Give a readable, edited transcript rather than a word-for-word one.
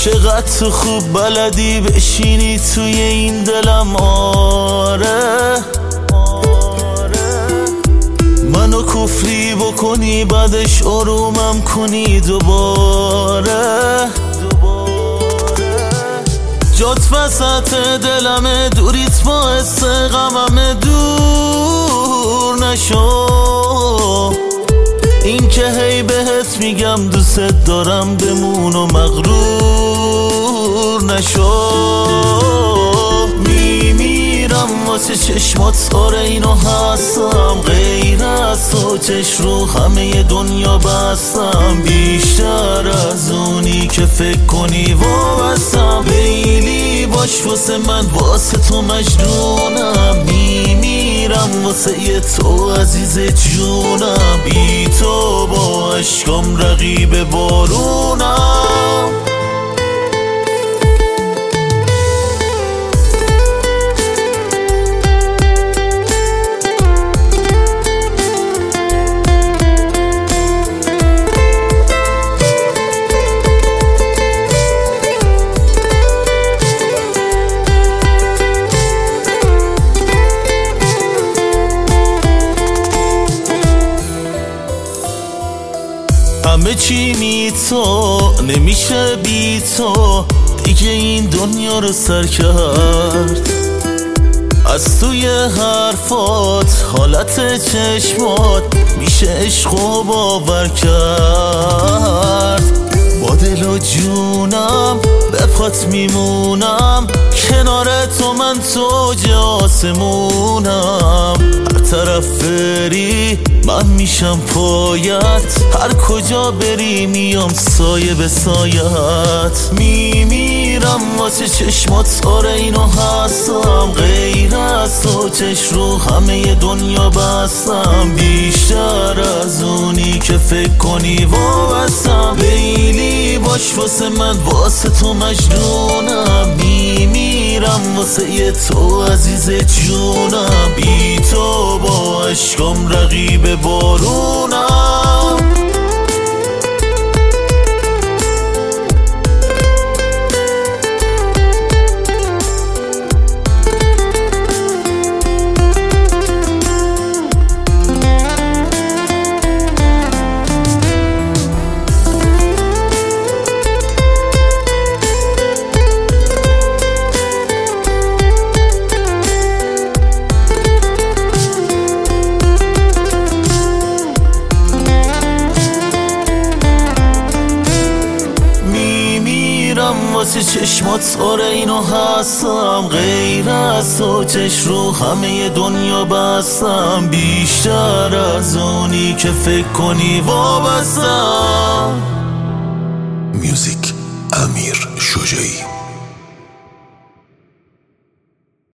چقدر تو خوب بلدی بشینی توی این دلم. آره منو کفری بکنی بعدش آرومم کنی دوباره. جات وسط دلمه دوریت باعث غممه، دور نشو. این که هی بهت میگم دوست دارم بمون و مغرور نشو. میمیرم واسه چشمات، آره اینو هستم. غیر از تو چش رو همه دنیا بستم. بیشتر از اونی که فکر کنی وابستم. لیلی باش واسه من، واسه تو مجنونم. میمیرم واسه یه تو عزیز جونم. بی تو با عشقم رقیب بارونم. همه چی می تو نمیشه بی تو، دیگه این دنیا رو سر کرد. از توی حرفات حالت چشمات میشه عشق و باور کرد. با دل و جونم به پات میمونم، کنار تو من توج آسمونم. هر طرف بری من میشم پایت، هر کجا بری میام سایه به سایت. میمیرم واسه چشمات، آره اینو هستم. غیر از تو چش رو همه دنیا بستم. بیشتر از اونی که فکر کنی وابستم. لیلی باش واسه من، واسه تو مجنونم. میمیرم واسه یه تو عزیز جونم. بی تو با عشقم رقیب بارونم. واسه چشمات، آره اینو هستم. غیر از تو چش رو همه دنیا بستم. بیشتر از اونی که فکر کنی وابستم. میوزیک امیر شجاعی.